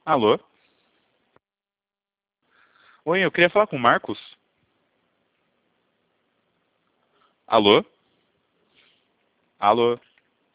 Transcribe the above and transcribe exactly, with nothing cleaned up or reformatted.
Alô? Oi, eu queria falar com o Marcos. Alô? Alô?